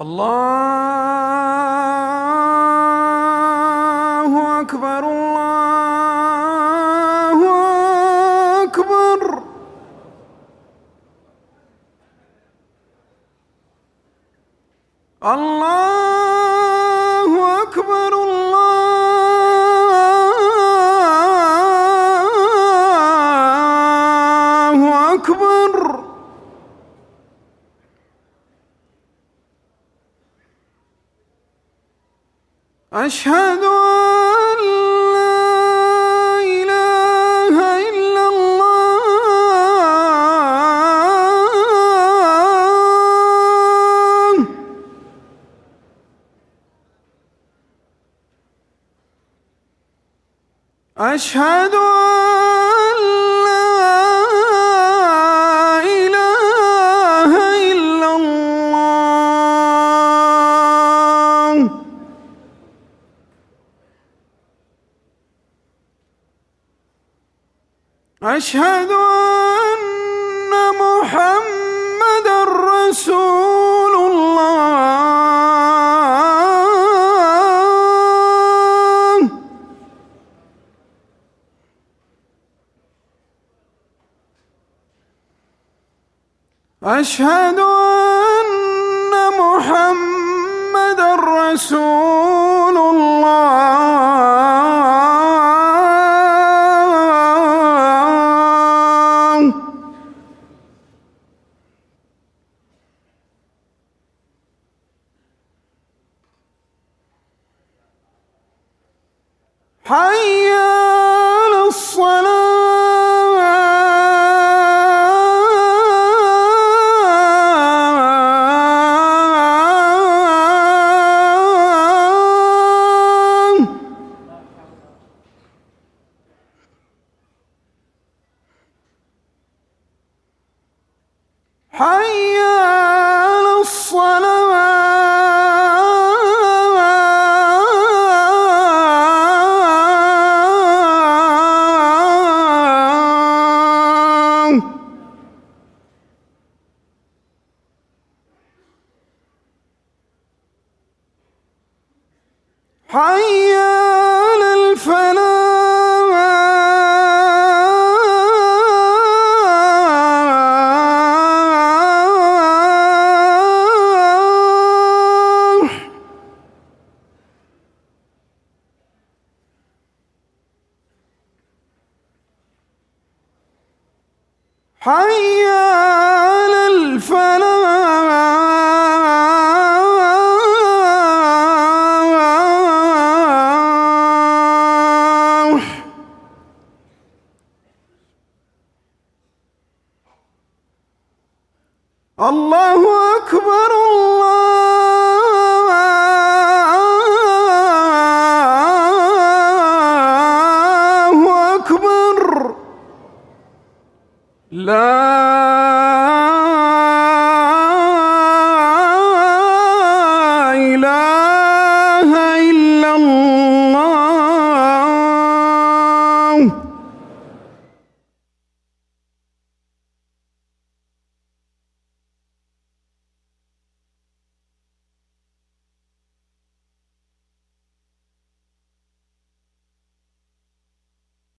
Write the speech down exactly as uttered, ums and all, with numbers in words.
الله أكبر الله أكبر. الله أكبر الله أكبر. أشهد أن لا إله إلا الله. أشهد أن لا إله إلا الله. أشهد أن محمدًا رسول الله. أشهد أن محمدًا رسول الله. حي على الصلاة. حي على الصلاة. حي على الفلاح. حي على الفلاح. الله أكبر الله أكبر. لا